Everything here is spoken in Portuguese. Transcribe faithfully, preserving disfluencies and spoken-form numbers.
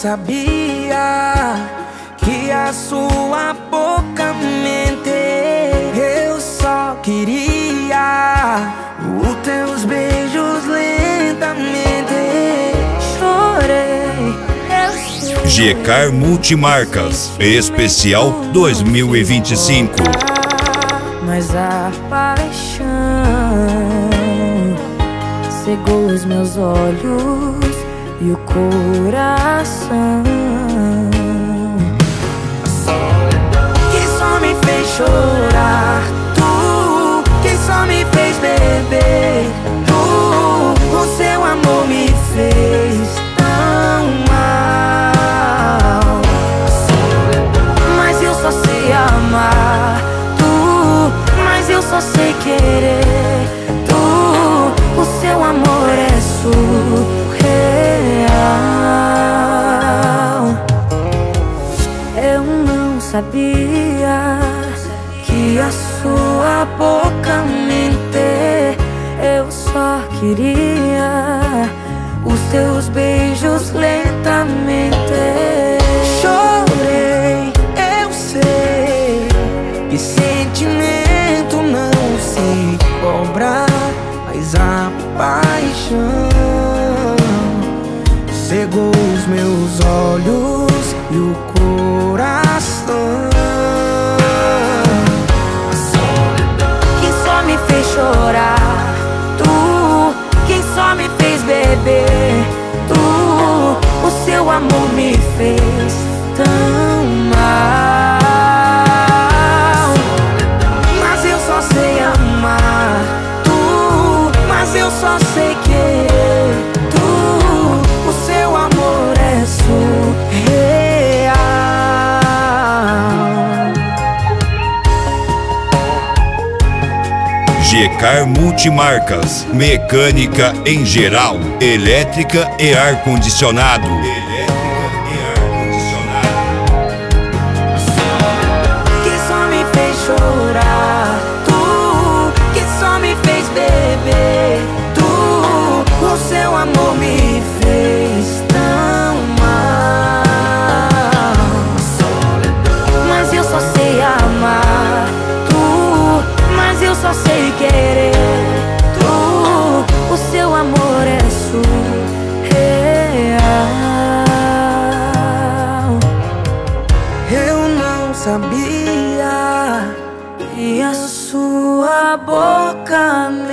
sabia que a sua boca mente. Eu só queria os teus beijos lentamente. Chorei, eu sei. Gecar Multimarcas Especial dois mil e vinte e cinco. Mas a paixão cegou os meus olhos e o coração, que só me fez chorar. Tu, que só me fez beber. Tu, o seu amor me fez tão mal. Mas eu só sei amar. Tu, mas eu só sei querer. Tu, o seu amor é surreal. Eu não sabia que a sua boca mente. Eu só queria os teus beijos lentamente. Chorei, eu sei que sentimento não se cobra, mas a paixão cegou os meus olhos e o coração, que só me fez chorar. Tu, que só me fez beber. Tu, o seu amor me fez tão mal. Mas eu só sei amar. Tu, mas eu só sei querer. Tu, o seu amor é surreal. Gecar Multimarcas, mecânica em geral, elétrica e ar-condicionado. Que só me fez chorar. Tu, que só me fez beber. Tu, o seu amor me fez tão mal. Mas eu só sei amar. Tu, mas eu só sei querer. Tu, o seu amor é surreal. Eu não sabia que a sua boca